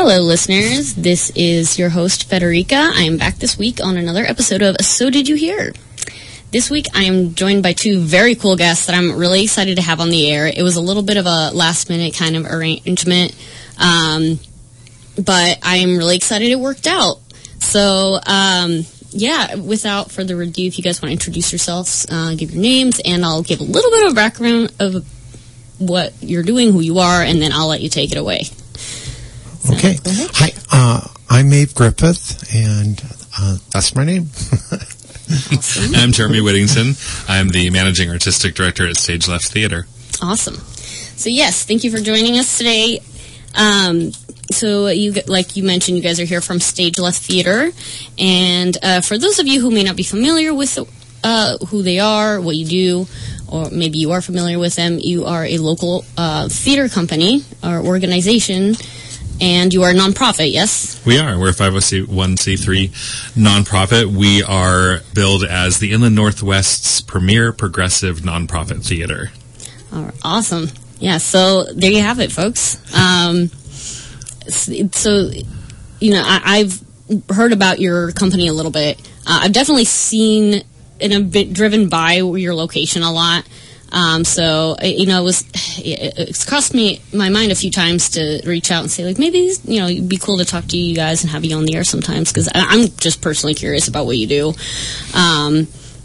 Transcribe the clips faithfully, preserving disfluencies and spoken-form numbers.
Hello, listeners. This is your host, Federica. I am back this week on another episode of So Did You Hear? This week, I am joined by two very cool guests that I'm really excited to have on the air. It was a little bit of a last-minute kind of arrangement, um, but I am really excited it worked out. So, um, yeah, without further ado, if you guys want to introduce yourselves, uh, give your names, and I'll give a little bit of background of what you're doing, who you are, and then I'll let you take it away. So, okay. Hi, uh, I'm Maeve Griffith, and uh, that's my name. Awesome. I'm Jeremy Whittington. I'm the Managing Artistic Director at Stage Left Theater. Awesome. So, yes, thank you for joining us today. Um, so, you like you mentioned, you guys are here from Stage Left Theater. And uh, for those of you who may not be familiar with uh, who they are, what you do, or maybe you are familiar with them, you are a local uh, theater company or organization. And you are a nonprofit, yes? We are. We're a five oh one c three nonprofit. We are billed as the Inland Northwest's premier progressive nonprofit theater. Oh, awesome. Yeah, so there you have it, folks. Um, so, you know, I, I've heard about your company a little bit. Uh, I've definitely seen and I've been driven by your location a lot. Um, so, you know, it was, it's crossed me, my mind a few times to reach out and say, like, maybe, you know, it'd be cool to talk to you guys and have you on the air sometimes, because I'm just personally curious about what you do. Um,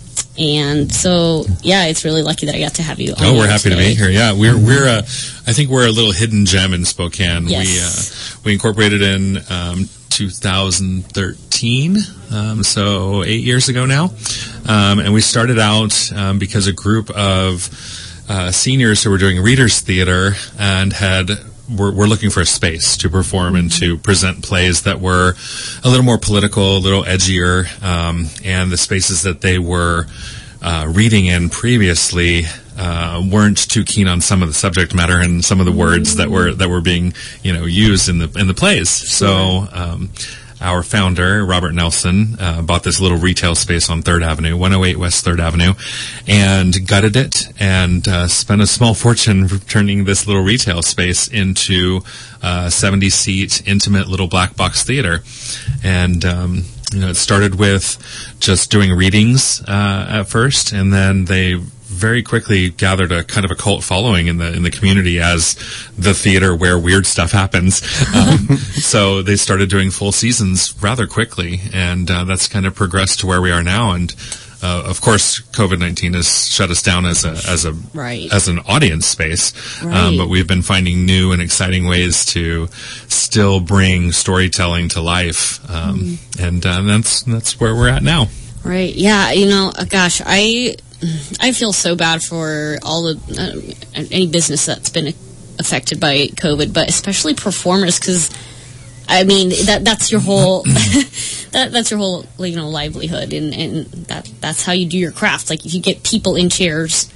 and so, yeah, it's really lucky that I got to have you on. Oh, we're happy today. to be here. Yeah, we're, we're, uh, I think we're a little hidden gem in Spokane. Yes. We, uh, we incorporated in, um, two thousand thirteen, um, so eight years ago now. Um, and we started out um, because a group of uh, seniors who were doing readers theater and had were, were looking for a space to perform and to present plays that were a little more political, a little edgier, um, and the spaces that they were uh, reading in previously uh, weren't too keen on some of the subject matter and some of the words that were that were being, you know, used in the in the plays. So um, our founder, Robert Nelson, uh, bought this little retail space on Third Avenue, one oh eight West Third Avenue, and gutted it and uh, spent a small fortune turning this little retail space into a seventy-seat, intimate little black box theater. And um, you know, it started with just doing readings uh, at first, and then they very quickly gathered a kind of a cult following in the in the community as the theater where weird stuff happens. Um, so they started doing full seasons rather quickly, and uh, that's kind of progressed to where we are now. And uh, of course, COVID nineteen has shut us down as a as a right. as an audience space. Right. Um, but we've been finding new and exciting ways to still bring storytelling to life, um, mm. and uh, that's that's where we're at now. Right. Yeah. You know, gosh, I. I feel so bad for all the uh, any business that's been affected by COVID, but especially performers, because I mean that that's your whole that that's your whole you know livelihood, and, and that that's how you do your craft. Like if you get people in chairs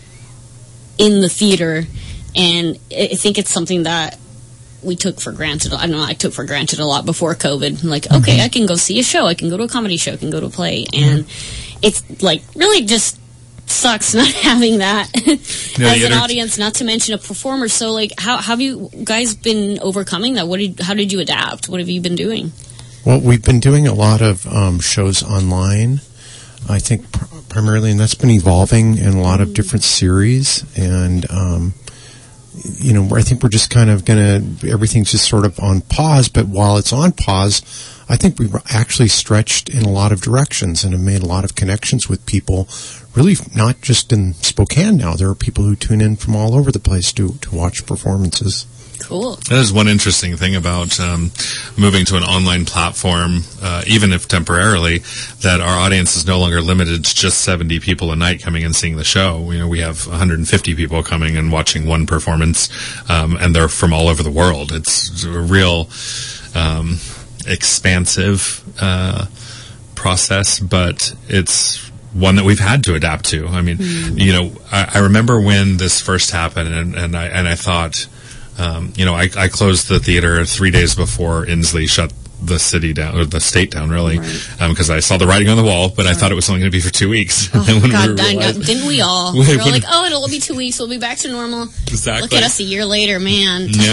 in the theater, and I think it's something that we took for granted. I know I took for granted a lot before COVID. Like, okay, mm-hmm. I can go see a show, I can go to a comedy show, I can go to a play, and mm-hmm. it's like really just sucks not having that no, as an enter- audience, not to mention a performer. So, like, how, how have you guys been overcoming that? What did, how did you adapt? What have you been doing? Well, we've been doing a lot of um, shows online, I think, pr- primarily, and that's been evolving in a lot of different series. And, um, you know, I think we're just kind of going to, everything's just sort of on pause. But while it's on pause, I think we've actually stretched in a lot of directions and have made a lot of connections with people, really not just in Spokane now. There are people who tune in from all over the place to, to watch performances. Cool. That is one interesting thing about um, moving to an online platform, uh, even if temporarily, that our audience is no longer limited to just seventy people a night coming and seeing the show. You know, we have one hundred fifty people coming and watching one performance, um, and they're from all over the world. It's a real um, expansive uh, process, but it's one that we've had to adapt to. I mean, mm. you know, I, I remember when this first happened, and, and I and I thought. Um, you know, I, I closed the theater three days before Inslee shut the city down, or the state down, really, because right. um, I saw the writing on the wall, but right. I thought it was only going to be for two weeks. Oh, when God, we realized, didn't we all? We were like, oh, it'll be two weeks, we'll be back to normal. Exactly. Look at us a year later, man. Yeah.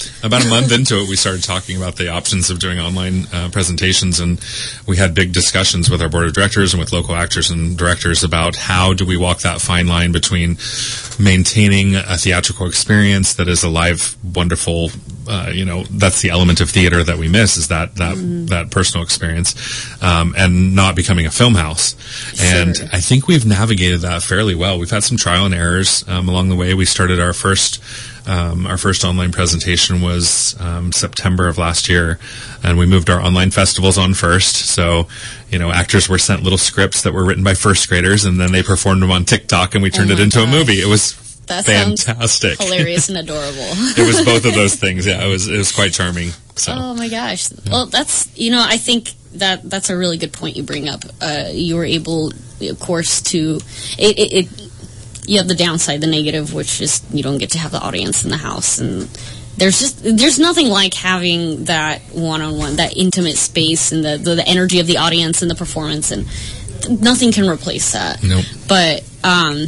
about a month into it, we started talking about the options of doing online uh, presentations, and we had big discussions with our board of directors and with local actors and directors about how do we walk that fine line between maintaining a theatrical experience that is a live, wonderful, uh, you know, that's the element of theater that we miss, is that that, mm. that personal experience, um, and not becoming a film house. Sure. And I think we've navigated that fairly well. We've had some trial and errors um, along the way. We started our first Um, our first online presentation was um, September of last year, and we moved our online festivals on first. So, you know, actors were sent little scripts that were written by first graders, and then they performed them on TikTok, and we turned oh it into gosh. a movie. It was that fantastic, hilarious and adorable. It was both of those things. Yeah, it was it was quite charming. So. Oh my gosh! Yeah. Well, that's you know, I think that that's a really good point you bring up. Uh, you were able, of course, to it. it, it You have the downside, the negative, which is you don't get to have the audience in the house, and there's just there's nothing like having that one-on-one, that intimate space, and the the, the energy of the audience and the performance, and th- nothing can replace that. Nope. But um,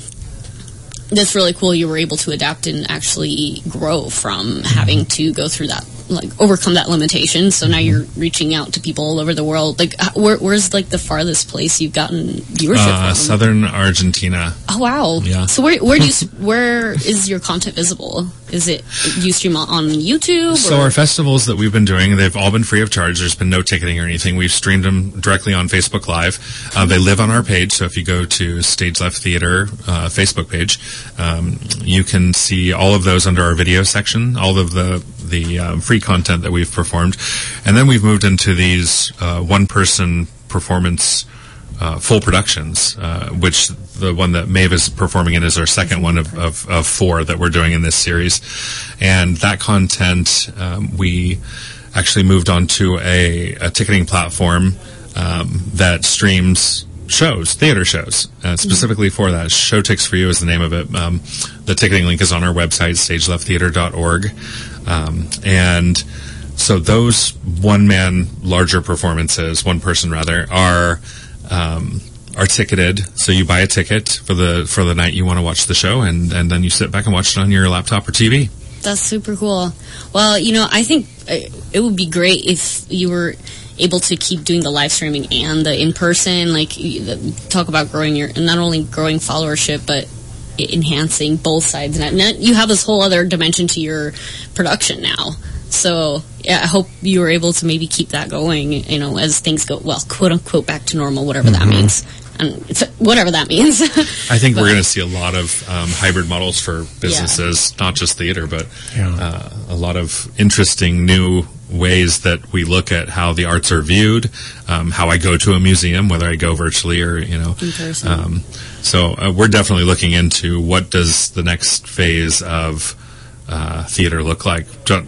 that's really cool. You were able to adapt and actually grow from having to go through that, like overcome that limitation. So now you're reaching out to people all over the world. Like, where, where's like the farthest place you've gotten viewership uh, from? Southern Argentina. Oh wow! Yeah. So where where do you where is your content visible? Is it do you stream on YouTube? So or? our festivals that we've been doing, they've all been free of charge. There's been no ticketing or anything. We've streamed them directly on Facebook Live. Uh, they live on our page. So if you go to Stage Left Theater uh, Facebook page, um, you can see all of those under our video section. All of the the um, free content that we've performed, and then we've moved into these uh, one-person performance uh, full productions, uh, which the one that Maeve is performing in is our second one of, of, of four that we're doing in this series. And that content, um, we actually moved on to a, a ticketing platform um, that streams shows, theater shows, uh, specifically for that. Showtix for You is the name of it. Um, the ticketing link is on our website, stage left theater dot org. Um, and so those one-man larger performances, one person rather, are um, are ticketed. So you buy a ticket for the for the night you want to watch the show, and, and then you sit back and watch it on your laptop or T V. That's super cool. Well, you know, I think it would be great if you were able to keep doing the live streaming and the in-person, like, talk about growing your, not only growing followership, but enhancing both sides. And you have this whole other dimension to your production now. So, yeah, I hope you were able to maybe keep that going, you know, as things go, well, quote-unquote, back to normal, whatever mm-hmm. that means. And it's, whatever that means. I think but, we're going to see a lot of um, hybrid models for businesses, yeah. not just theater, but yeah. uh, a lot of interesting new ways that we look at how the arts are viewed, um, how I go to a museum, whether I go virtually or, you know. In person. Um, so uh, we're definitely looking into what does the next phase of uh, theater look like.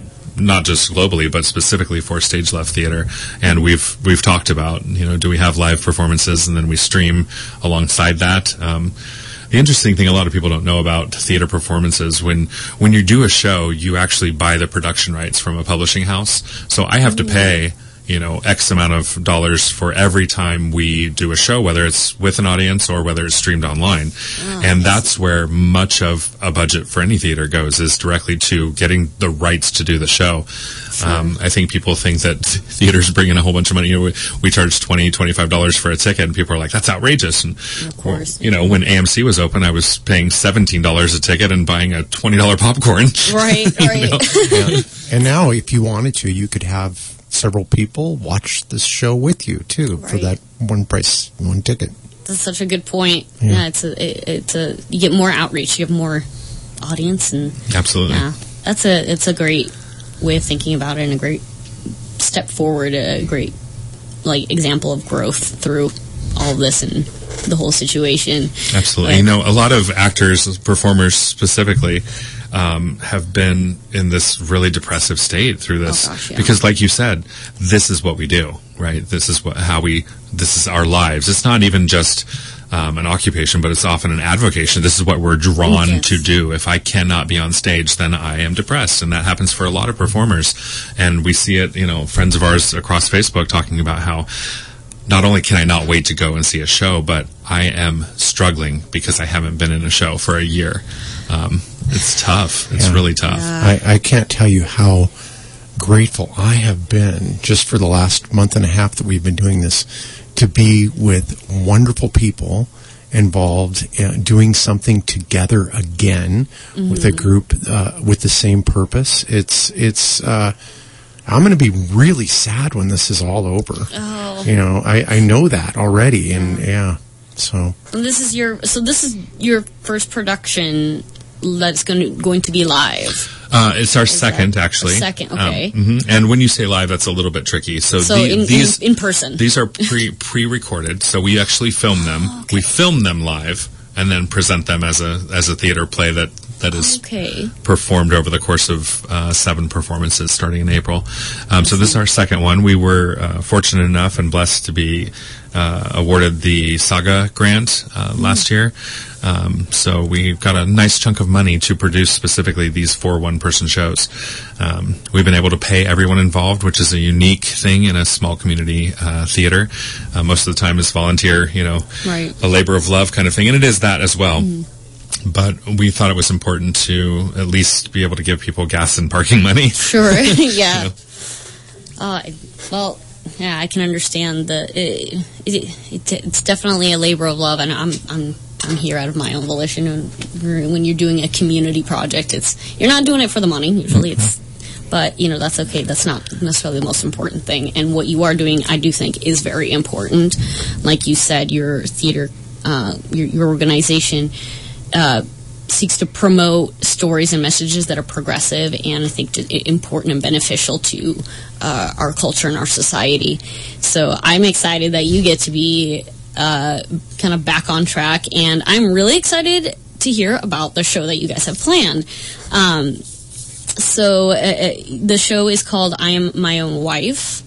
Not just globally, but specifically for Stage Left Theater. And we've we've talked about, you know, do we have live performances and then we stream alongside that? Um, the interesting thing a lot of people don't know about theater performances, when when you do a show, you actually buy the production rights from a publishing house. So I have to pay, you know, X amount of dollars for every time we do a show, whether it's with an audience or whether it's streamed online. Oh, and that's where much of a budget for any theater goes, is directly to getting the rights to do the show. Sure. Um, I think people think that theaters bring in a whole bunch of money. You know, we, we charge twenty dollars, twenty-five dollars for a ticket, and people are like, that's outrageous. And, of course. You know, when A M C was open, I was paying seventeen dollars a ticket and buying a twenty dollars popcorn. Right, right. Yeah. And now, if you wanted to, you could have several people watch this show with you too, right, for that one price, one ticket. That's such a good point. Yeah, yeah it's a, it, it's a you get more outreach, you have more audience, and absolutely, yeah, that's a it's a great way of thinking about it, and a great step forward, a great like example of growth through all of this and the whole situation. Absolutely, but, you know, a lot of actors, performers specifically, Um, have been in this really depressive state through this, oh gosh, yeah. because, like you said, this is what we do, right? This is what how we. This is our lives. It's not even just um, an occupation, but it's often an avocation. This is what we're drawn yes. to do. If I cannot be on stage, then I am depressed, and that happens for a lot of performers. And we see it, you know, friends of ours across Facebook talking about how not only can I not wait to go and see a show, but I am struggling because I haven't been in a show for a year. Um, it's tough. It's yeah. really tough. Yeah. I, I can't tell you how grateful I have been just for the last month and a half that we've been doing this to be with wonderful people involved uh, doing something together again mm-hmm. with a group uh, with the same purpose. It's it's uh, I'm going to be really sad when this is all over. Oh. You know, I, I know that already, and yeah. So and this is your so this is your first production that's going to going to be live. Uh, it's our is second, actually. Second, okay. Um, mm-hmm. And when you say live, that's a little bit tricky. So, so the, in, these in, in person. These are pre pre recorded, so we actually film them. Oh, okay. We film them live, and then present them as a as a theater play that. That is okay. performed over the course of uh, seven performances starting in April. Um, so this is our second one. We were uh, fortunate enough and blessed to be uh, awarded the Saga grant uh, mm. last year. Um, so we got a nice chunk of money to produce specifically these four one-person shows. Um, we've been able to pay everyone involved, which is a unique thing in a small community uh, theater. Uh, most of the time is volunteer, you know, right. a labor of love kind of thing, and it is that as well. Mm. But we thought it was important to at least be able to give people gas and parking money. Sure, yeah. You know? uh, well, yeah, I can understand the. It, it, it, it's definitely a labor of love, and I'm I'm I'm here out of my own volition. And when you're doing a community project, it's you're not doing it for the money. Usually, it's. But, you know, that's okay. That's not necessarily the most important thing. And what you are doing, I do think, is very important. Like you said, your theater, uh, your, your organization. Uh, seeks to promote stories and messages that are progressive and I think important and beneficial to uh, our culture and our society. So I'm excited that you get to be uh, kind of back on track, and I'm really excited to hear about the show that you guys have planned. Um, so uh, the show is called I Am My Own Wife,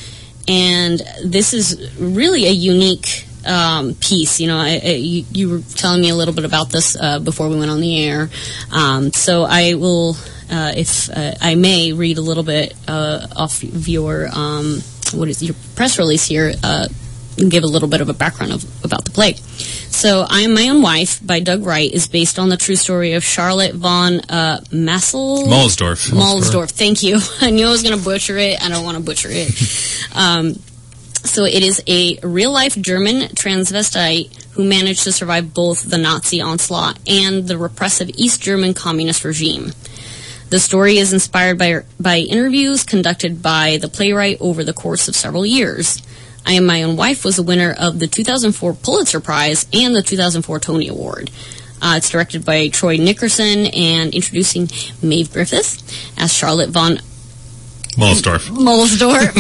and this is really a unique Um, piece. You know, I, I, you, you were telling me a little bit about this uh, before we went on the air. Um, so I will, uh, if uh, I may, read a little bit uh, off of your um, what is your press release here, uh, and give a little bit of a background of, about the play. So, I Am My Own Wife by Doug Wright is based on the true story of Charlotte von uh, Massel Mahlsdorf. Mahlsdorf. Thank you. I knew I was going to butcher it. I don't want to butcher it. Um, So it is a real-life German transvestite who managed to survive both the Nazi onslaught and the repressive East German communist regime. The story is inspired by, by interviews conducted by the playwright over the course of several years. I Am My Own Wife was the winner of the two thousand four Pulitzer Prize and the two thousand four Tony Award. Uh, it's directed by Troy Nickerson and introducing Maeve Griffiths as Charlotte von Mahlsdorf. Mahlsdorf.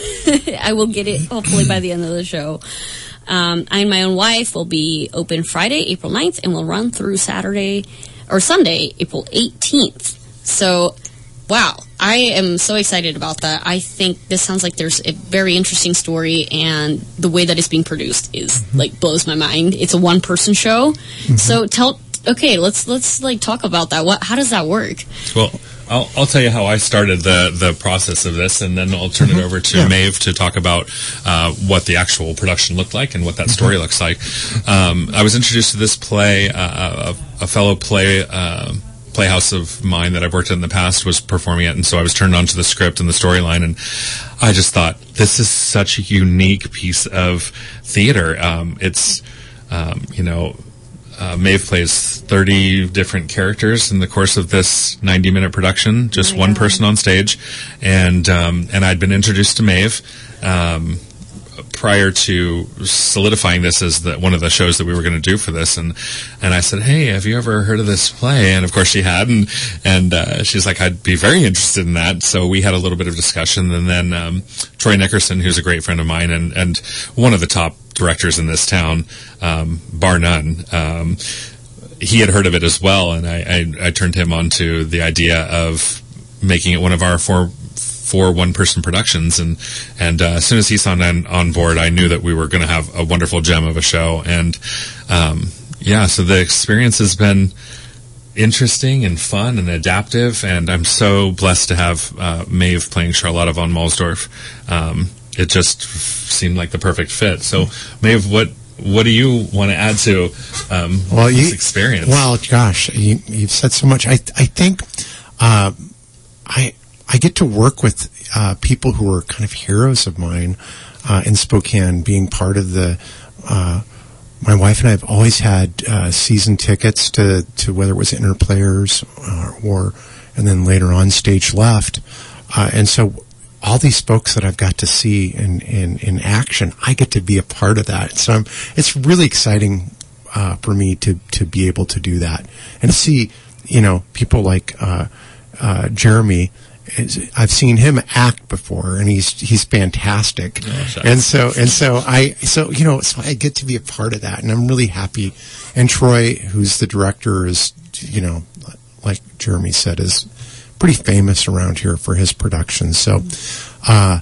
I will get it hopefully by the end of the show. Um, I Am My Own Wife will be open Friday, April ninth, and will run through Saturday or Sunday, April eighteenth. So, wow, I am so excited about that. I think this sounds like there's a very interesting story, and the way that it's being produced is mm-hmm. like blows my mind. It's a one-person show. Mm-hmm. So tell, okay, let's let's like talk about that. What? How does that work? Well. I'll, I'll tell you how I started the, the process of this, and then I'll turn it over to yeah. Maeve to talk about uh, what the actual production looked like and what that story looks like. Um, I was introduced to this play. Uh, a, a fellow play uh, playhouse of mine that I've worked in in the past was performing it, and so I was turned on to the script and the storyline, and I just thought, this is such a unique piece of theater. Um, it's, um, you know... Uh, Maeve plays thirty different characters in the course of this ninety-minute production, just oh one God. person on stage. And um, and I'd been introduced to Maeve um, prior to solidifying this as the, one of the shows that we were going to do for this. And and I said, hey, have you ever heard of this play? And, of course, she had. And, and uh, she's like, I'd be very interested in that. So we had a little bit of discussion. And then um, Troy Nickerson, who's a great friend of mine and, and one of the top directors in this town, um, bar none. Um, he had heard of it as well, and I, I, I turned him on to the idea of making it one of our four, four one-person productions. And and uh, as soon as he signed on, on board, I knew that we were going to have a wonderful gem of a show. And um, yeah, so the experience has been interesting and fun and adaptive, and I'm so blessed to have uh, Maeve playing Charlotte von Mahlsdorf. Um, it just seemed like the perfect fit. So, Maeve, what what do you want to add to um, well, this you, experience? Well, gosh, you, you've said so much. I I think uh, I I get to work with uh, people who are kind of heroes of mine uh, in Spokane, being part of the. Uh, my wife and I have always had uh, season tickets to, to whether it was Interplayers uh, or, and then later on Stage Left, uh, and so all these folks that I've got to see in, in, in action, I get to be a part of that. So I'm, it's really exciting uh, for me to to be able to do that and see, you know, people like uh, uh, Jeremy. I've seen him act before, and he's he's fantastic. Oh, and so and so I so you know so I get to be a part of that, and I'm really happy. And Troy, who's the director, is, you know, like Jeremy said, is pretty famous around here for his productions. So uh,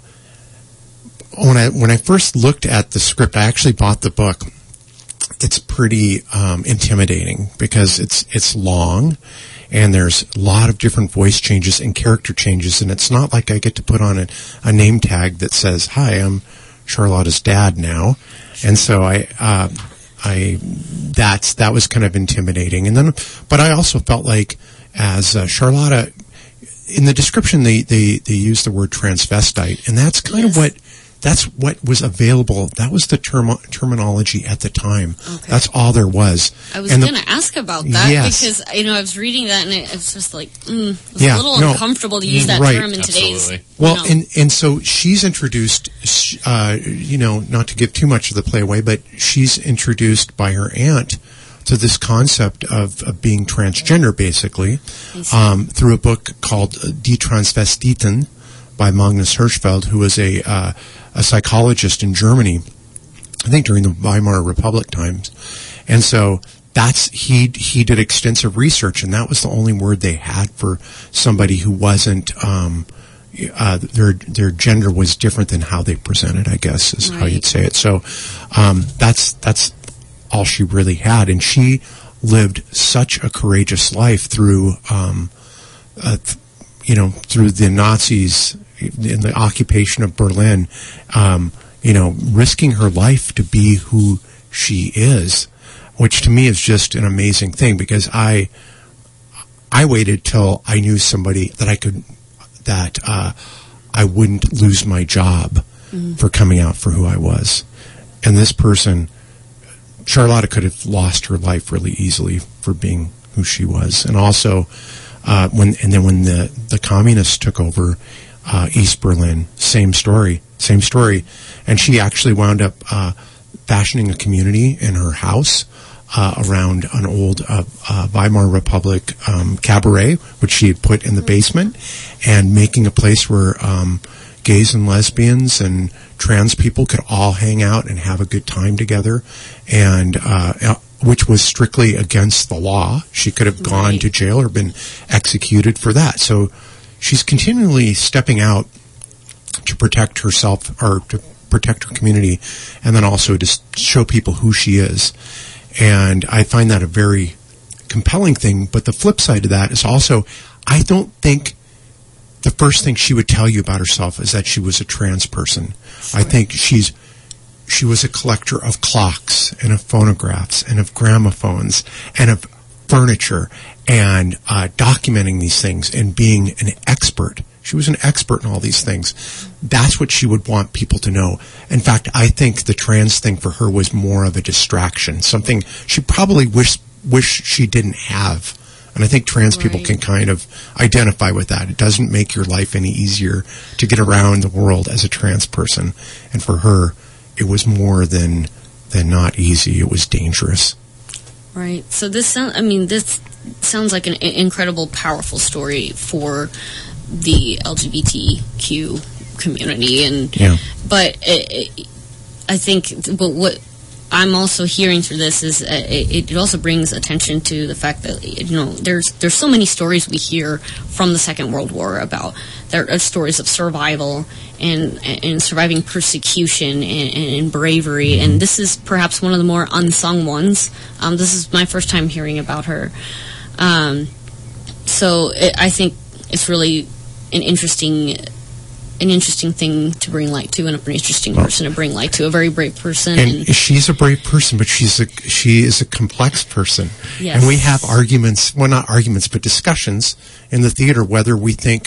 when I when I first looked at the script, I actually bought the book. It's pretty um, intimidating because it's it's long. And there's a lot of different voice changes and character changes, and it's not like I get to put on a, a name tag that says, "Hi, I'm Charlotta's dad now," and so I, uh, I, that's that was kind of intimidating. And then, but I also felt like as uh, Charlotta, in the description they they they use the word transvestite, and that's kind yes. of what. That's what was available. That was the term, terminology at the time. Okay. That's all there was. I was going to ask about that yes. because, you know, I was reading that and it, it's just like, mm, it's yeah, a little no, uncomfortable to use that right. term in Absolutely. today's. Well, you know. and, and so she's introduced, uh, you know, not to give too much of the play away, but she's introduced by her aunt to this concept of, of being transgender, basically, um, through a book called Die Transvestiten by Magnus Hirschfeld, who was a uh, a psychologist in Germany, I think during the Weimar Republic times. And so that's he he did extensive research, and that was the only word they had for somebody who wasn't um, uh, their their gender was different than how they presented, I guess is right. how you'd say it. So um, that's that's all she really had, and she lived such a courageous life through um, uh, th- you know through the Nazis. In the occupation of Berlin, um, you know, risking her life to be who she is, which to me is just an amazing thing because I, I waited till I knew somebody that I could, that uh, I wouldn't lose my job mm-hmm. for coming out for who I was, and this person, Charlotta, could have lost her life really easily for being who she was, and also uh, when and then when the the communists took over. Uh, East Berlin, same story, same story. And she actually wound up uh, fashioning a community in her house uh, around an old uh, uh, Weimar Republic um, cabaret, which she had put in the basement, and making a place where um, gays and lesbians and trans people could all hang out and have a good time together, and uh, which was strictly against the law. She could have gone right. to jail or been executed for that. So she's continually stepping out to protect herself or to protect her community, and then also to show people who she is. And I find that a very compelling thing. But the flip side of that is also, I don't think the first thing she would tell you about herself is that she was a trans person. I think she's she was a collector of clocks and of phonographs and of gramophones and of furniture and uh, documenting these things and being an expert. She was an expert in all these things. That's what she would want people to know. In fact, I think the trans thing for her was more of a distraction, something she probably wish wish she didn't have. And I think trans right. people can kind of identify with that. It doesn't make your life any easier to get around the world as a trans person. And for her, it was more than than not easy. It was dangerous. Right. So this sound, I mean, this sounds like an incredible, powerful story for the L G B T Q community, and yeah. but it, it, I think but what I'm also hearing through this is uh, it, it also brings attention to the fact that, you know, there's there's so many stories we hear from the Second World War about there are stories of survival and and surviving persecution and, and bravery, mm-hmm. and this is perhaps one of the more unsung ones. Um, this is my first time hearing about her, um, so it, I think it's really an interesting. An interesting thing to bring light to, and an interesting well, person to bring light to. A very brave person, and, and she's a brave person, but she's a she is a complex person. Yes. And we have arguments, well, not arguments, but discussions in the theater whether we think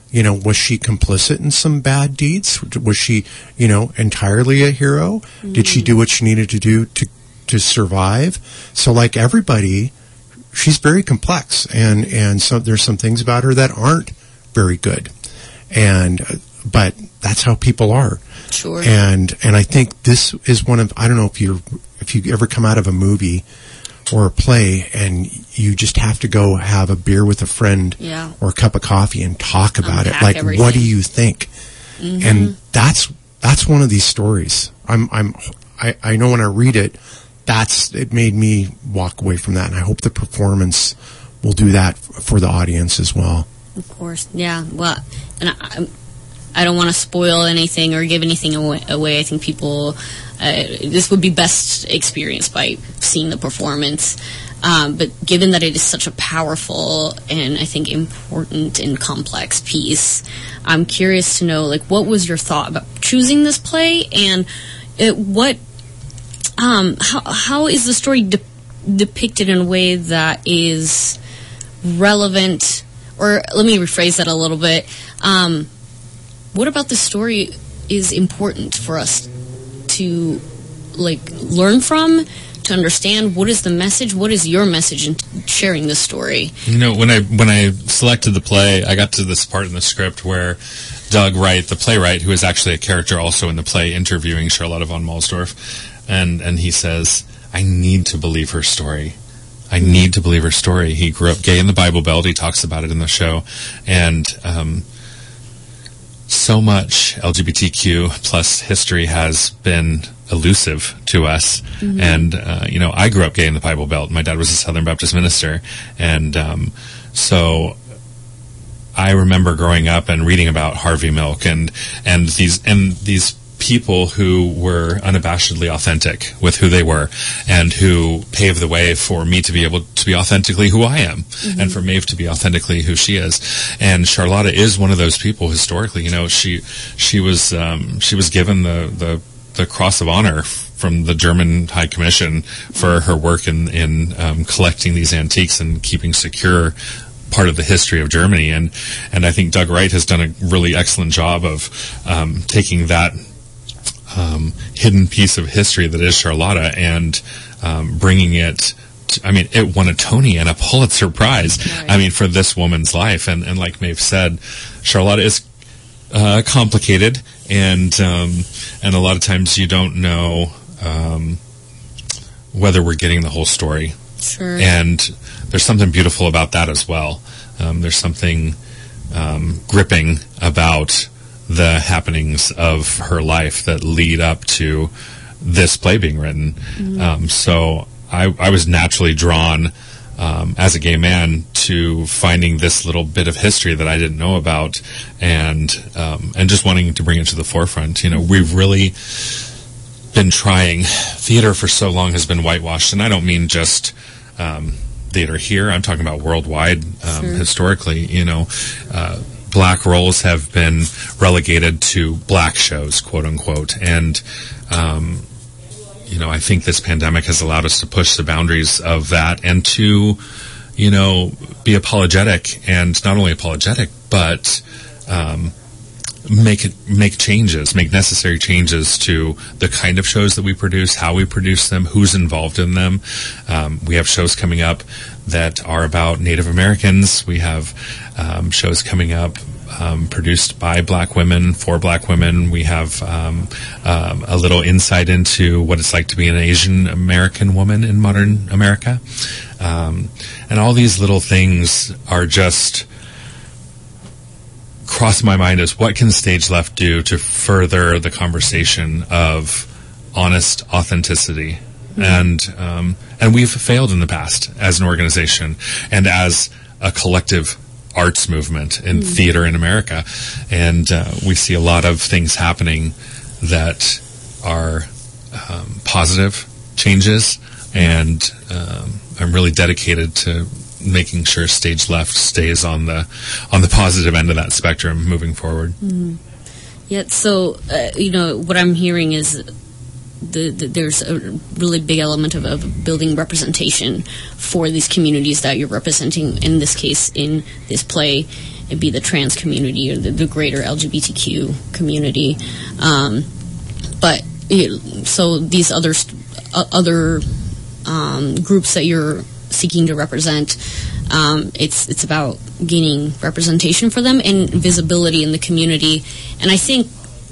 You know, was she complicit in some bad deeds? Was she, you know, entirely a hero? Mm-hmm. Did she do what she needed to do to to survive? So, like everybody, she's very complex, and and so there's some things about her that aren't very good, and but that's how people are. Sure. And and I think this is one of, I don't know if you if you ever come out of a movie or a play and you just have to go have a beer with a friend yeah. or a cup of coffee and talk about Unpack it. Like, everything. what do you think? Mm-hmm. And that's that's one of these stories. I'm I'm I, I know when I read it, that's it made me walk away from that, and I hope the performance will do that for the audience as well. Of course, yeah. Well, and I, I don't want to spoil anything or give anything away. away. I think people, uh, this would be best experienced by seeing the performance. Um, but given that it is such a powerful and I think important and complex piece, I'm curious to know, like, what was your thought about choosing this play, and it, what, um, how how is the story de- depicted in a way that is relevant? Or let me rephrase that a little bit. Um, what about the story is important for us to, like, learn from, to understand? What is the message? What is your message in sharing this story? You know, when I when I selected the play, I got to this part in the script where Doug Wright, the playwright, who is actually a character also in the play, interviewing Charlotta von Mahlsdorf, and and he says, "I need to believe her story. I need to believe her story." He grew up gay in the Bible Belt. He talks about it in the show. And um, so much L G B T Q plus history has been elusive to us. Mm-hmm. And, uh, you know, I grew up gay in the Bible Belt. My dad was a Southern Baptist minister. And um, so I remember growing up and reading about Harvey Milk and, and these and these people who were unabashedly authentic with who they were, and who paved the way for me to be able to be authentically who I am, mm-hmm. and for Maeve to be authentically who she is. And Charlotta is one of those people historically. You know, she she was um, she was given the, the the Cross of Honor from the German High Commission for her work in in um, collecting these antiques and keeping secure part of the history of Germany. And and I think Doug Wright has done a really excellent job of um, taking that Um, hidden piece of history that is Charlotta and um, bringing it to, I mean, it won a Tony and a Pulitzer Prize, right. I mean, for this woman's life. And, and like Maeve said, Charlotta is uh, complicated, and um, and a lot of times you don't know um, whether we're getting the whole story. Sure. And there's something beautiful about that as well. Um, there's something um, gripping about the happenings of her life that lead up to this play being written. Mm-hmm. Um, so I, I was naturally drawn, um, as a gay man, to finding this little bit of history that I didn't know about, and um, and just wanting to bring it to the forefront. You know, we've really been trying. Theater for so long has been whitewashed, and I don't mean just um, theater here. I'm talking about worldwide, um, sure. historically. You know, uh, black roles have been relegated to black shows, quote unquote. And, um, you know, I think this pandemic has allowed us to push the boundaries of that and to, you know, be apologetic, and not only apologetic, but um, make it, make changes, make necessary changes to the kind of shows that we produce, how we produce them, who's involved in them. Um, we have shows coming up that are about Native Americans. We have um, shows coming up um, produced by black women, for black women. We have um, um, a little insight into what it's like to be an Asian American woman in modern America. Um, and all these little things are just cross my mind as what can Stage Left do to further the conversation of honest authenticity. Mm-hmm. And um, and we've failed in the past as an organization and as a collective arts movement in mm-hmm. theater in America. And uh, we see a lot of things happening that are um, positive changes, and um, I'm really dedicated to making sure Stage Left stays on the on the positive end of that spectrum moving forward. Mm-hmm. Yeah, so, uh, you know, what I'm hearing is the, the there's a really big element of, of building representation for these communities that you're representing. In this case, in this play, it'd be the trans community or the, the greater L G B T Q community. Um, but it, so these other uh, other um, groups that you're seeking to represent, um, it's it's about gaining representation for them and visibility in the community. And I think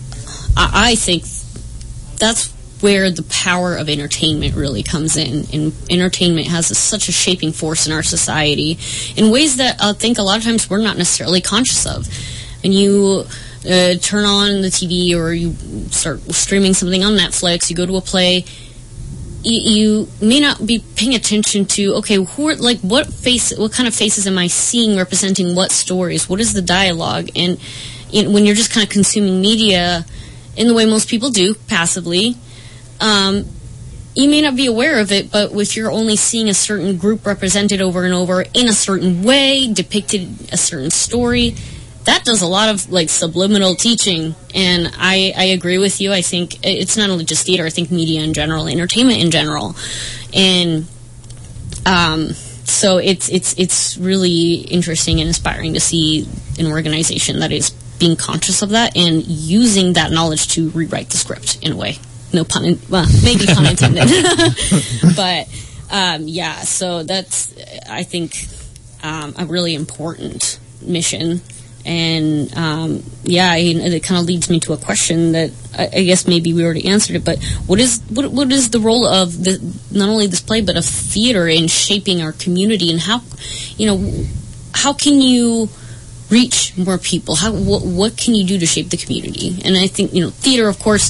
I, I think that's where the power of entertainment really comes in. And entertainment has a, such a shaping force in our society in ways that I think a lot of times we're not necessarily conscious of. And you uh, turn on the T V or you start streaming something on Netflix, you go to a play, you, you may not be paying attention to, okay, who are, like, what face, what kind of faces am I seeing representing what stories? What is the dialogue? And you know, when you're just kind of consuming media in the way most people do, passively, um, you may not be aware of it, but if you're only seeing a certain group represented over and over in a certain way, depicted a certain story, that does a lot of, like, subliminal teaching. And I, I agree with you. I think it's not only just theater, I think media in general, entertainment in general. And um, so it's it's it's really interesting and inspiring to see an organization that is being conscious of that and using that knowledge to rewrite the script in a way. No pun, in, well, maybe pun intended. But, um, yeah, so that's, I think, um, a really important mission. And, um, yeah, I, it kind of leads me to a question that I, I guess maybe we already answered it, but what is what what is the role of the, not only this play, but of theater in shaping our community, and how, you know, how can you reach more people? How what, what can you do to shape the community? And I think, you know, theater, of course,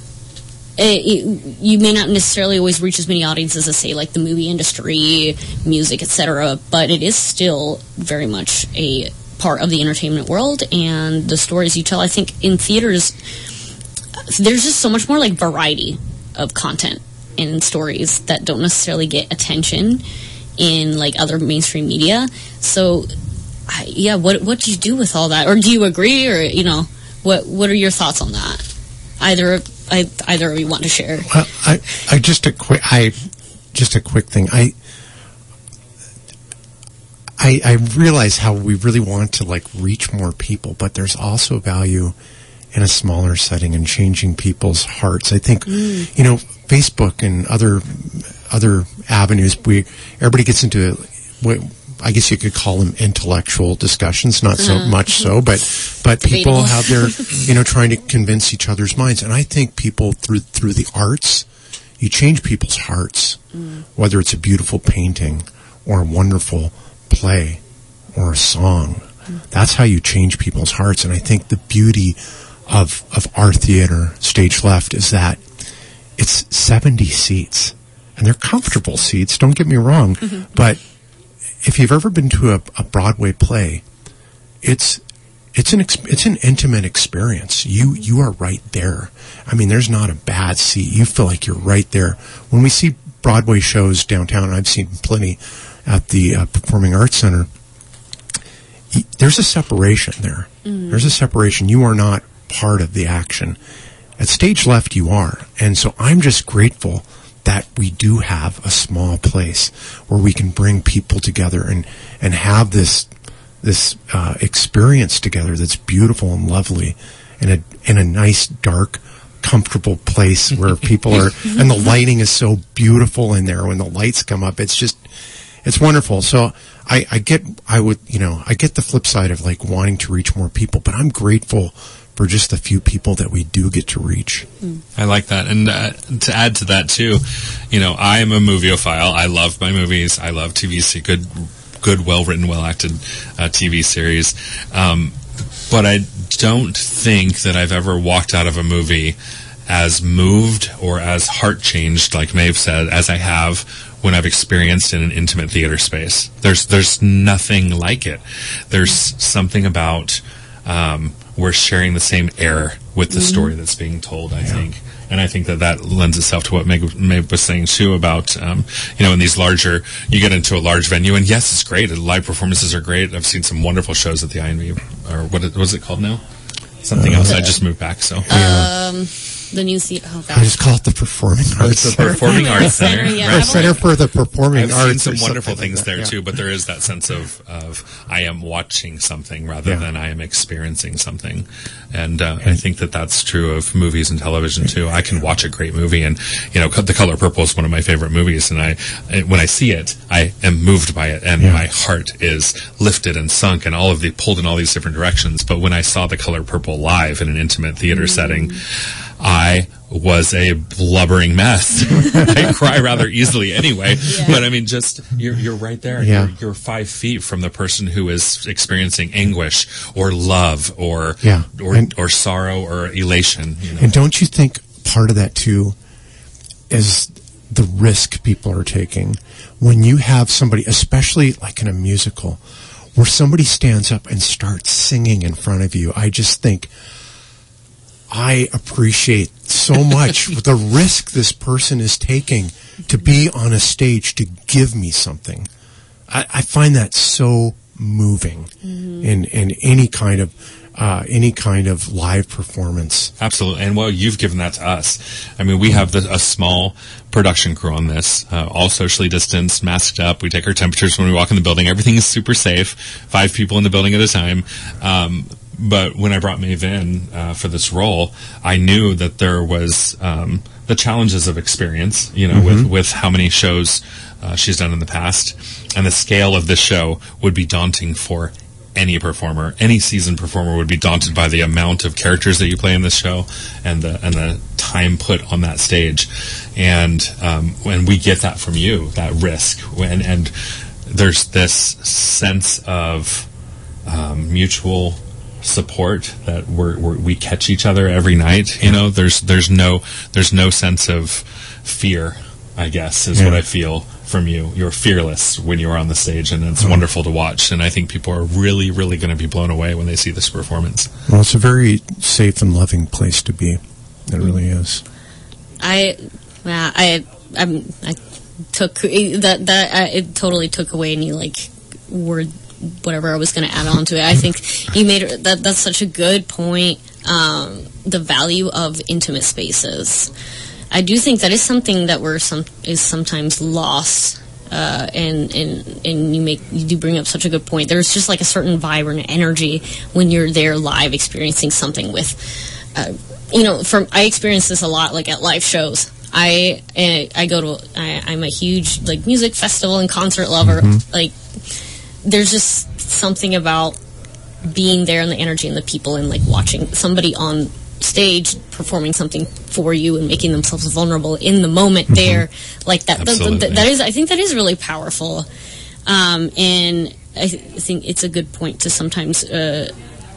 it, it, you may not necessarily always reach as many audiences as, say, like the movie industry, music, et cetera, but it is still very much a part of the entertainment world, and the stories you tell, I think in theaters there's just so much more, like, variety of content and stories that don't necessarily get attention in, like, other mainstream media. So I, yeah, what what do you do with all that? Or do you agree, or, you know, what what are your thoughts on that? Either I, either of you want to share? Well, I, I just a quick I just a quick thing. I I, I realize how we really want to, like, reach more people, but there's also value in a smaller setting and changing people's hearts. I think, mm. you know, Facebook and other other avenues, we everybody gets into what I guess you could call them intellectual discussions, not so uh-huh. much so, but but people Debatable. have their, you know, trying to convince each other's minds. And I think people through through the arts, you change people's hearts, mm. whether it's a beautiful painting or a wonderful play or a song. That's how you change people's hearts. And I think the beauty of of our theater, Stage Left, is that it's seventy seats, and they're comfortable seats, don't get me wrong, mm-hmm. but if you've ever been to a, a Broadway play, it's it's an it's an intimate experience. You you are right there. I mean, there's not a bad seat. You feel like you're right there. When we see Broadway shows downtown, and I've seen plenty at the uh, Performing Arts Center, there's a separation there. Mm. There's a separation. You are not part of the action. At Stage Left, you are. And so I'm just grateful that we do have a small place where we can bring people together and, and have this this uh, experience together that's beautiful and lovely in a in a nice, dark, comfortable place where people are, and the lighting is so beautiful in there when the lights come up. It's just, it's wonderful. So I, I get, I would, you know, I get the flip side of, like, wanting to reach more people, but I'm grateful for just the few people that we do get to reach. I like that. And uh, to add to that, too, you know, I am a movieophile. I love my movies. I love T V, good, good, well-written, well-acted uh, T V series. Um, but I don't think that I've ever walked out of a movie as moved or as heart-changed, like Maeve said, as I have when I've experienced in an intimate theater space. There's there's nothing like it. There's something about um, we're sharing the same air with the mm-hmm. story that's being told, I yeah. think. And I think that that lends itself to what Meg, Meg was saying, too, about, um, you know, in these larger, you get into a large venue, and yes, it's great. Live performances are great. I've seen some wonderful shows at the I N V, or what was it called now? Something uh, else. I just moved back, so. Um, The new theater. Oh, I gosh. just call it the Performing Arts The Center. Performing Arts Center. Center, yeah. right. The Center for the Performing I've Arts. seen some or wonderful something things like that, there yeah. too, but there is that sense of, of I am watching something rather Yeah. than I am experiencing something. And uh, I think that that's true of movies and television too. I can watch a great movie, and you know, The Color Purple is one of my favorite movies, and I, when I see it, I am moved by it, and Yeah. my heart is lifted and sunk, and all of the pulled in all these different directions. But when I saw The Color Purple live in an intimate theater Mm. setting, I was a blubbering mess. I cry rather easily anyway, Yeah. but I mean, just you're you're right there. Yeah. You're, you're five feet from the person who is experiencing anguish or love or Yeah. or And- or sorrow or elation. You know? And don't you think part of that too is the risk people are taking when you have somebody, especially like in a musical, where somebody stands up and starts singing in front of you? I just think I appreciate so much the risk this person is taking to be on a stage to give me something. I, I find that so moving in in any kind of uh, any kind of live performance. Absolutely. And well, you've given that to us. I mean, we have the, a small production crew on this, uh, all socially distanced, masked up. We take our temperatures when we walk in the building. Everything is super safe. Five people in the building at a time. Um, but when I brought Maeve in uh, for this role, I knew that there was um, the challenges of experience, you know, Mm-hmm. with, with how many shows uh, she's done in the past. And the scale of this show would be daunting for any performer. Any seasoned performer would be daunted by the amount of characters that you play in this show and the and the time put on that stage. And um, when we get that from you, that risk, when, and there's this sense of um, mutual support that we're, we're, we catch each other every night. You know, there's there's no there's no sense of fear, I guess, is Yeah. what I feel from you. You're fearless when you're on the stage, and it's wonderful to watch. And I think people are really, really going to be blown away when they see this performance. Well, it's a very safe and loving place to be. It really is. I, yeah, I, I'm, I took that that uh, it totally took away any like word, whatever I was going to add on to it. I think you made it, that. That's such a good point. Um, the value of intimate spaces. I do think that is something that we're some is sometimes lost. Uh, and and and you make you do bring up such a good point. There's just like a certain vibrant energy when you're there live experiencing something with. Uh, You know, from I experience this a lot, like at live shows. I uh, I go to I, I'm a huge like music festival and concert lover. Mm-hmm. Like, there's just something about being there and the energy and the people and like watching somebody on stage performing something for you and making themselves vulnerable in the moment Mm-hmm. there, like that. Th- th- Absolutely. th- that is, I think that is really powerful, um, and I, th- I think it's a good point to sometimes. Uh,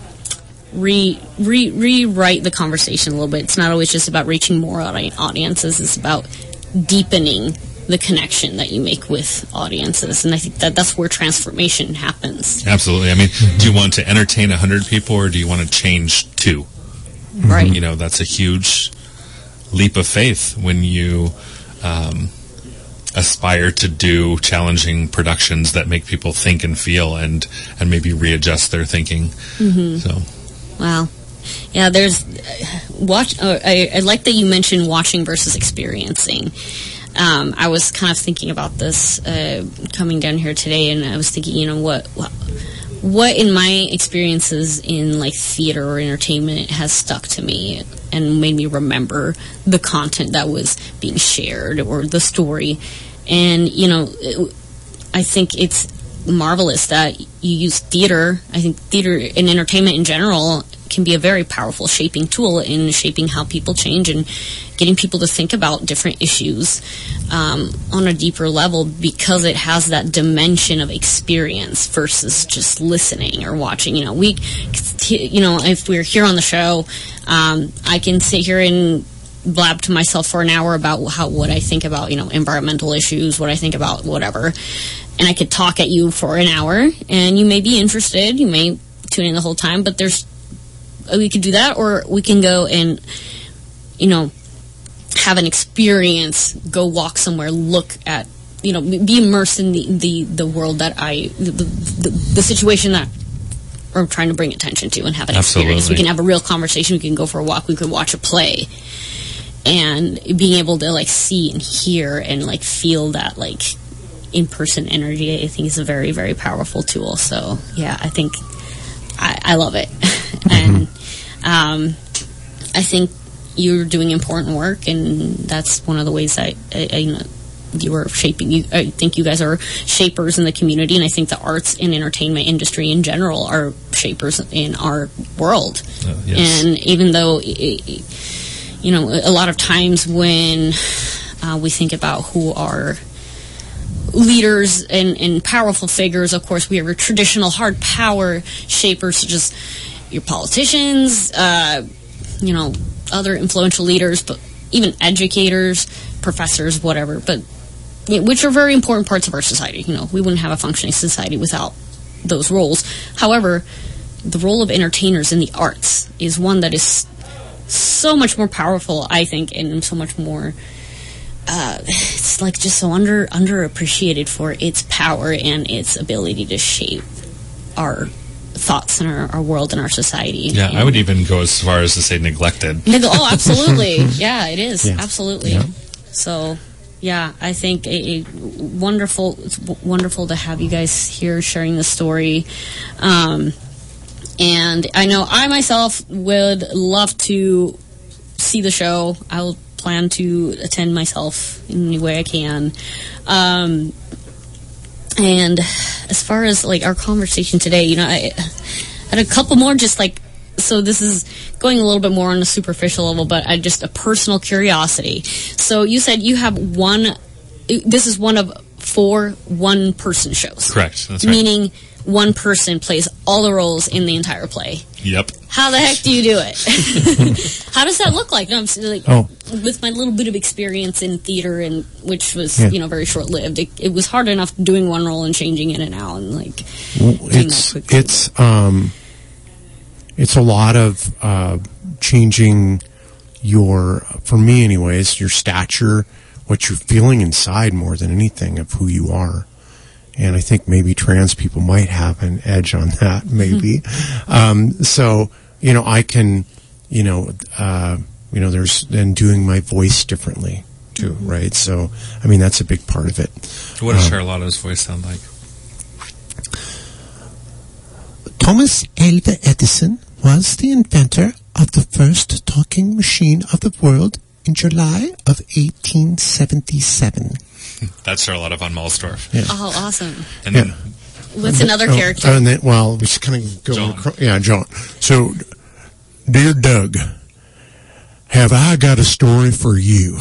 Re, re rewrite the conversation a little bit. It's not always just about reaching more audi- audiences. It's about deepening the connection that you make with audiences, and I think that that's where transformation happens. Absolutely. I mean, do you want to entertain one hundred people, or do you want to change two? Right. You know, that's a huge leap of faith when you um, aspire to do challenging productions that make people think and feel and, and maybe readjust their thinking. Mm-hmm. So... Wow. Yeah, there's uh, watch. Uh, I, I like that you mentioned watching versus experiencing. Um, I was kind of thinking about this uh, coming down here today, and I was thinking, you know, what, what, what in my experiences in like theater or entertainment has stuck to me and made me remember the content that was being shared or the story. And you know, it, I think it's marvelous that you use theater. I think theater and entertainment in general can be a very powerful shaping tool in shaping how people change and getting people to think about different issues um, on a deeper level, because it has that dimension of experience versus just listening or watching. You know, we, you know, if we're here on the show, um, I can sit here and blab to myself for an hour about how what I think about, you know, environmental issues, what I think about whatever. And I could talk at you for an hour, and you may be interested. You may tune in the whole time, but there's we could do that, or we can go and, you know, have an experience, go walk somewhere, look at, you know, be immersed in the, the, the world that I, the, the, the situation that I'm trying to bring attention to and have an Absolutely. experience. We can have a real conversation. We can go for a walk. We could watch a play. and being able to like see and hear and like feel that like in-person energy, I think is a very, very powerful tool. So yeah, I think I, I love it. And um, I think you're doing important work, and that's one of the ways I, I, I you know, you are shaping. You, I think you guys are shapers in the community, and I think the arts and entertainment industry in general are shapers in our world. Uh, yes. And even though, it, you know, a lot of times when uh, we think about who are leaders and, and powerful figures, of course, we have your traditional hard power shapers, such as your politicians, uh, you know, other influential leaders, but even educators, professors, whatever, but yeah, which are very important parts of our society. You know, we wouldn't have a functioning society without those roles. However, the role of entertainers in the arts is one that is so much more powerful, I think, and so much more uh, it's like just so under underappreciated for its power and its ability to shape our thoughts in our, our world and our society. Yeah, and I would even go as far as to say neglected. neg- oh, absolutely. Yeah, it is. Yeah. Absolutely. Yeah. So, yeah, I think a, a wonderful, it's w- wonderful to have you guys here sharing the story. Um, and I know I myself would love to see the show. I'll plan to attend myself in any way I can. Um, and as far as like our conversation today, you know, I had a couple more just like, so this is going a little bit more on a superficial level, but I just a personal curiosity. So you said you have one, this is one of four one-person shows. Correct. That's right. Meaning one person plays all the roles in the entire play. Yep. How the heck do you do it? How does that look like? No, I'm s- like Oh. with my little bit of experience in theater, and which was Yeah. you know very short lived. It, it was hard enough doing one role and changing in and out, and like Well, doing that it's quickly. it's um it's a lot of uh, changing your, for me anyways, your stature, what you're feeling inside more than anything of who you are. And I think maybe trans people might have an edge on that, maybe. um, so, you know, I can, you know, uh, you know, there's then doing my voice differently too, right? So, I mean, that's a big part of it. What does Um, Charlotta's voice sound like? Thomas Alva Edison was the inventor of the first talking machine of the world in July of eighteen seventy-seven. That's Charlotta von Malsdorf. Yeah. oh, awesome. And then, What's another Oh, character? and then, well, we just kind of go John. across. Yeah, John. So, dear Doug, have I got a story for you?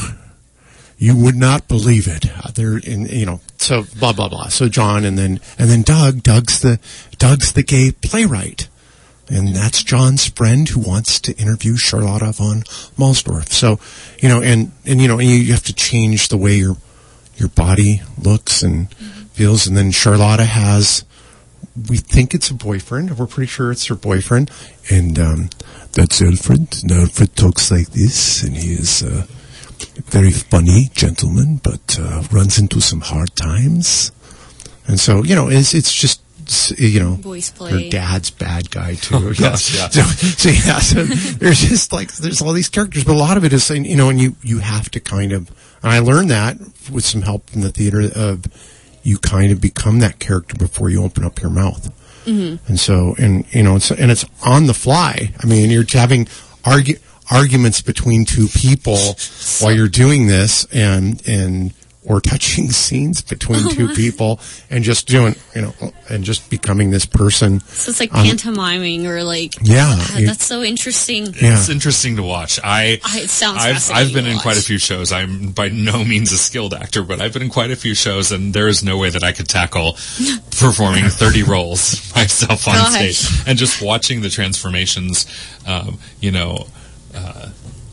You would not believe it. There, in you know, so blah blah blah. So John, and then and then Doug. Doug's the Doug's the gay playwright, and that's John's friend who wants to interview Charlotta von Malsdorf. So, you know, and and you know, and you, you have to change the way your your body looks and feels, and then Charlotta has. We think it's a boyfriend. We're pretty sure it's her boyfriend, and um, that's Alfred. And Alfred talks like this, and he is. Uh, very funny gentleman, but uh, runs into some hard times. And so, you know, it's, it's just, you know, Voice play. her dad's bad guy, too. Oh, gosh, yeah. So, so, yeah, so there's just like, there's all these characters, but a lot of it is, you know, and you, you have to kind of, and I learned that with some help from the theater of, you kind of become that character before you open up your mouth. Mm-hmm. And so, and, you know, it's, and it's on the fly. I mean, you're having argue, arguments between two people while you're doing this, and and or touching scenes between Oh, two my. people, and just doing, you know, and just becoming this person. So it's like um, pantomiming or like Yeah, God, you- that's so interesting. Yeah. it's interesting to watch. I, I- it sounds I've, fascinating I've been to in quite a watch. few shows. I'm by no means a skilled actor, but I've been in quite a few shows, and there is no way that I could tackle performing thirty roles myself on Gosh. stage. And just watching the transformations, um, you know, uh,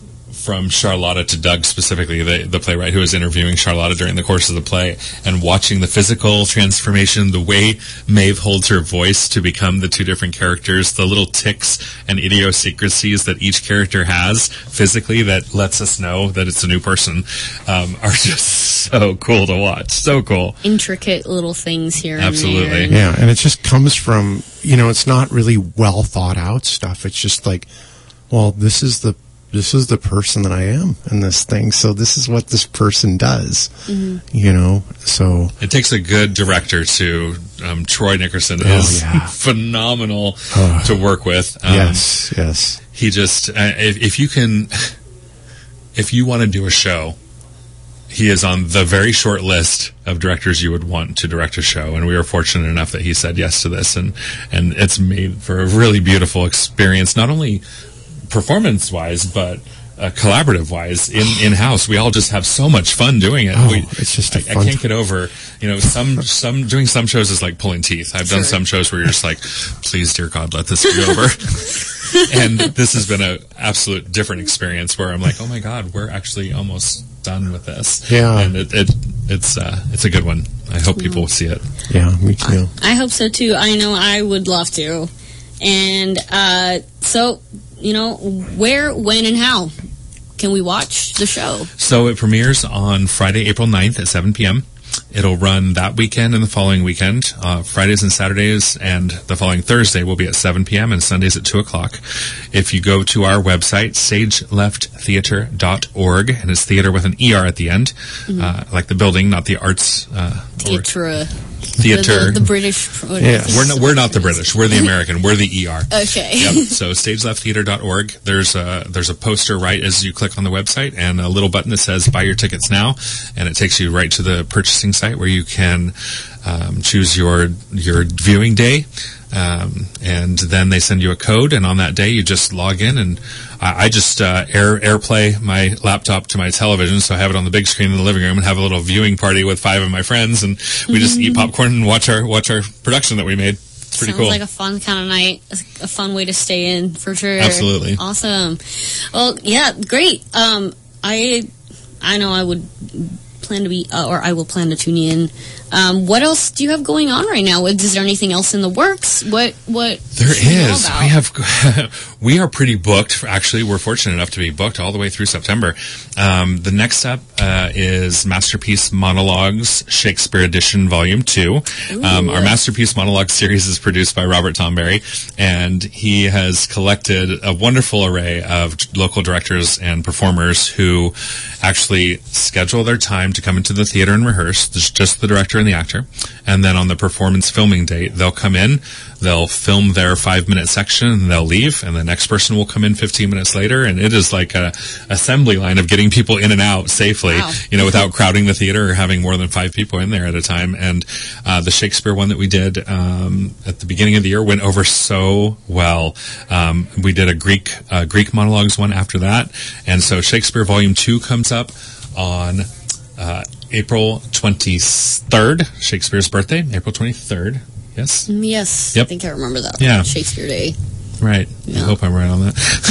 from Charlotta to Doug specifically, the, the playwright who was interviewing Charlotta during the course of the play, and watching the physical transformation, the way Maeve holds her voice to become the two different characters, the little tics and idiosyncrasies that each character has physically that lets us know that it's a new person, um, are just so cool to watch. So cool. Intricate little things here. Absolutely. And there. Yeah, and it just comes from, you know, it's not really well thought out stuff. It's just like, well, this is the this is the person that I am in this thing. So this is what this person does, mm-hmm. you know. So it takes a good director to. Um, Troy Nickerson oh, is yeah. phenomenal uh, to work with. Um, yes, yes. He just uh, if, if you can, if you want to do a show, he is on the very short list of directors you would want to direct a show, and we were fortunate enough that he said yes to this, and and it's made for a really beautiful experience, not only performance-wise, but uh, collaborative-wise, in in-house. We all just have so much fun doing it. Oh, we, it's just a I, fun I can't get over, you know, some some doing some shows is like pulling teeth. I've sure. done some shows where you're just like, please, dear God, let this be over. And this has been an absolute different experience where I'm like, oh my God, we're actually almost done with this. Yeah, and it, it it's uh, it's a good one. I hope people will see it. Yeah, me too. I, I hope so too. I know I would love to. And uh, so, you know, where, when, and how can we watch the show? So it premieres on Friday, April ninth at seven p.m. It'll run that weekend and the following weekend. Uh, Fridays and Saturdays and the following Thursday will be at seven p.m. and Sundays at two o'clock. If you go to our website, sage left theater dot org, and it's theater with an E R at the end, mm-hmm. uh, like the building, not the arts. Uh, Theatre. Theater. The, the, the British. Yeah. We're not, we're not the British. We're the American. We're the E R. Okay. Yep. So sage left theater dot org. There's a, there's a poster right as you click on the website and a little button that says buy your tickets now. And it takes you right to the purchasing site where you can um, choose your your viewing day. Um, and then they send you a code, and on that day you just log in, and I, I just uh, air AirPlay my laptop to my television, so I have it on the big screen in the living room, and have a little viewing party with five of my friends, and we just eat popcorn and watch our watch our production that we made. It's pretty Sounds cool. like a fun kind of night, a fun way to stay in for sure. Absolutely. Awesome. Well, yeah, great. Um, I I know I would plan to be, uh, or I will plan to tune in. Um, what else do you have going on right now? Is there anything else in the works? What what? There is. We have. We are pretty booked. Actually, we're fortunate enough to be booked all the way through September. Um, the next up uh, is Masterpiece Monologues Shakespeare Edition Volume Two. Um, our Masterpiece Monologues series is produced by Robert Tomberry, and he has collected a wonderful array of local directors and performers who actually schedule their time to come into the theater and rehearse. There's just the director and the actor, and then on the performance filming date they'll come in, they'll film their five minute section, and they'll leave, and the next person will come in fifteen minutes later, and it is like a assembly line of getting people in and out safely. Wow. You know, without crowding the theater or having more than five people in there at a time. And uh, the Shakespeare one that we did um, at the beginning of the year went over so well. Um, we did a Greek uh, Greek monologues one after that, and so Shakespeare Volume Two comes up on uh, April twenty-third, Shakespeare's birthday, April twenty-third. Yes? Yes. Yep. I think I remember that. Yeah. Shakespeare Day. Right. Yeah. I hope I'm right on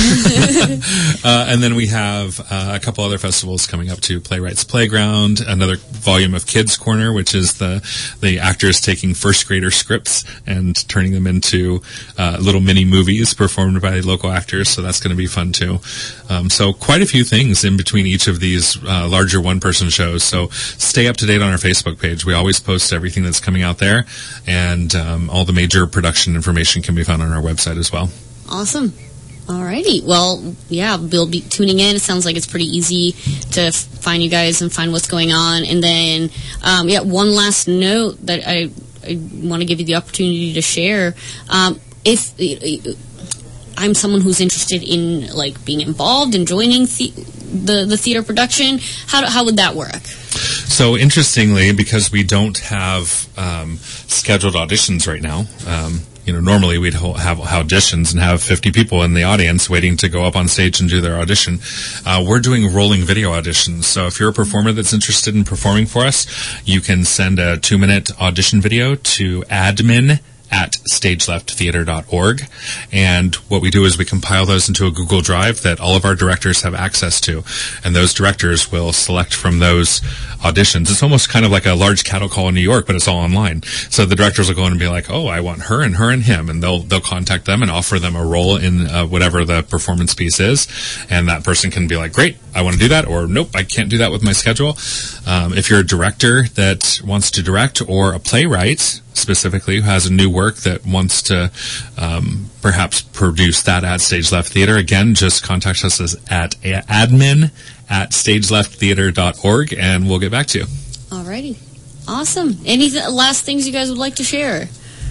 that. uh, and then we have uh, a couple other festivals coming up too. Playwrights Playground, another volume of Kids Corner, which is the the actors taking first grader scripts and turning them into uh, little mini movies performed by local actors. So that's going to be fun too. Um, so quite a few things in between each of these uh, larger one-person shows. So stay up to date on our Facebook page. We always post everything that's coming out there, and um, all the major production information can be found on our website as well. Awesome. Alrighty. Well, yeah, we'll be tuning in. It sounds like it's pretty easy to f- find you guys and find what's going on. And then, um, yeah, one last note that I, I want to give you the opportunity to share. Um, if uh, I'm someone who's interested in like being involved and joining the the, the theater production, how do, how would that work? So interestingly, because we don't have um, scheduled auditions right now. Um, You know, normally we'd ho- have auditions and have fifty people in the audience waiting to go up on stage and do their audition. Uh, we're doing rolling video auditions. So if you're a performer that's interested in performing for us, you can send a two-minute audition video to admin at stage left theater dot org. And what we do is we compile those into a Google Drive that all of our directors have access to. And those directors will select from those auditions. It's almost kind of like a large cattle call in New York, but it's all online. So the directors will go in and be like, oh, I want her and her and him. And they'll they'll contact them and offer them a role in uh, whatever the performance piece is. And that person can be like, great, I want to do that. Or nope, I can't do that with my schedule. Um, if you're a director that wants to direct, or a playwright, specifically who has a new work that wants to um, perhaps produce that at Stage Left Theater, again, just contact us at admin at stage left theater dot org, and we'll get back to you. Alrighty. Awesome. Any th- last things you guys would like to share?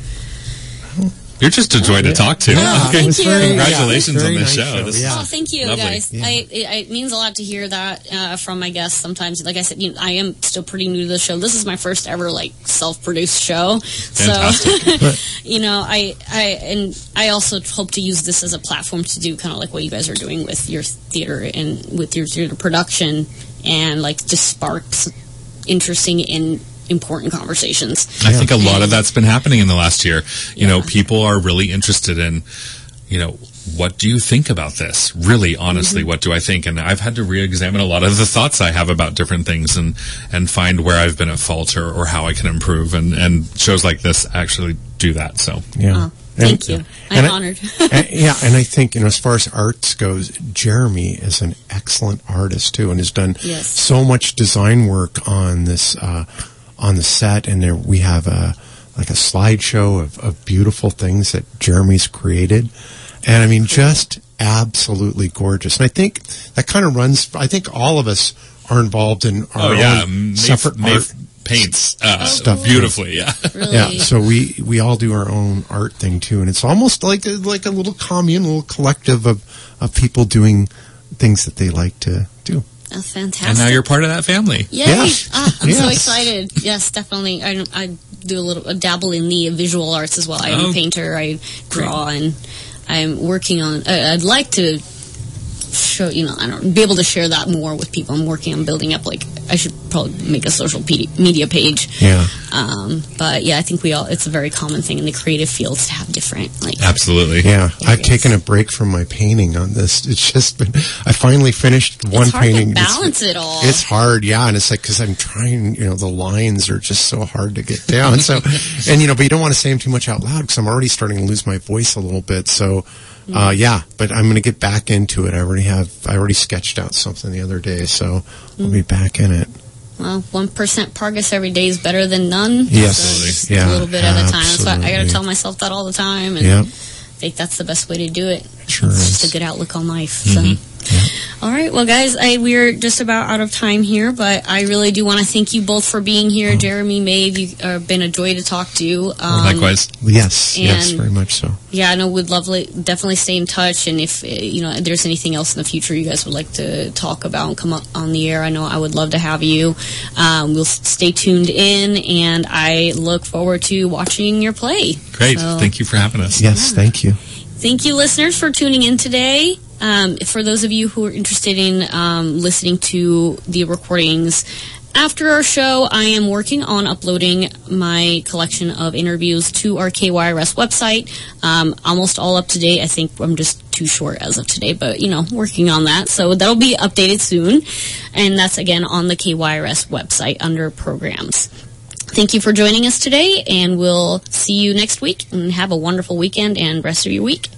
You're just a joy to talk to. Oh, okay. thank you. Congratulations yeah, on this nice show. show. This Yeah. Oh, thank you, lovely. guys. Yeah. I, it, it means a lot to hear that uh, from my guests. Sometimes, like I said, you know, I am still pretty new to the show. This is my first ever like self-produced show. Fantastic. So, you know, I, I and I also hope to use this as a platform to do kind of like what you guys are doing with your theater and with your theater production, and like just sparks interesting and important conversations. I think a lot of that's been happening in the last year. You know, people are really interested in, you know, what do you think about this? Really, honestly, Mm-hmm. what do I think? And I've had to re-examine a lot of the thoughts I have about different things and, and find where I've been at fault or, or how I can improve. And, and shows like this actually do that. So, Yeah. Oh, thank you. I'm and I- honored. and- yeah, and I think, you know, as far as arts goes, Jeremy is an excellent artist too, and has done Yes. so much design work on this uh, on the set. And there we have a like a slideshow of, of beautiful things that Jeremy's created, and I mean, just absolutely gorgeous. And I think that kind of runs. I think all of us are involved in our oh yeah, own Maeve, separate Maeve art paints uh, stuff. beautifully. Yeah. Really? Yeah, so we, we all do our own art thing too, and it's almost like a, like a little commune, a little collective of, of people doing things that they like to do. That's fantastic. And now you're part of that family. Yay! Yes. Ah, I'm so Yes. excited. Yes, definitely. I, I do a little a dabble in the visual arts as well. I'm Oh. a painter. I draw, and I'm working on. Uh, I'd like to show, you know, I don't be able to share that more with people. I'm working on building up. Like, I should probably make a social pe- media page. Yeah, Um, but yeah, I think we all. It's a very common thing in the creative fields to have different like. Absolutely. yeah. I've Yes. taken a break from my painting on this. It's just been. I finally finished one It's hard painting. to balance it all. It's hard, yeah, and it's like because I'm trying. You know, the lines are just so hard to get down. So, and you know, but you don't want to say them too much out loud because I'm already starting to lose my voice a little bit. So. Uh, yeah, but I'm going to get back into it. I already have, I already sketched out something the other day, so I'll be back in it. Well, one percent progress every day is better than none. Yes. So just Yeah, a little bit at a time. That's why I got to absolutely. tell myself that all the time, and Yep. I think that's the best way to do it. Sure it's is. just a good outlook on life. So. All right, well, guys, I, we're just about out of time here, but I really do want to thank you both for being here. Oh. Jeremy, Maeve, you've uh, been a joy to talk to. Um, Likewise. Yes, yes, and- very much so. Yeah, I know we'd lovely, definitely stay in touch, and if uh, you know if there's anything else in the future you guys would like to talk about and come up on the air, I know I would love to have you. Um, we'll s- stay tuned in, and I look forward to watching your play. Great. So- Thank you for having us. Yes, thank you. Thank you, listeners, for tuning in today. Um, for those of you who are interested in um, listening to the recordings after our show, I am working on uploading my collection of interviews to our K Y R S website. Um, almost all up to date. I think I'm just too short as of today, but, you know, working on that. So that'll be updated soon. And that's, again, on the K Y R S website under programs. Thank you for joining us today, and we'll see you next week. And have a wonderful weekend and rest of your week.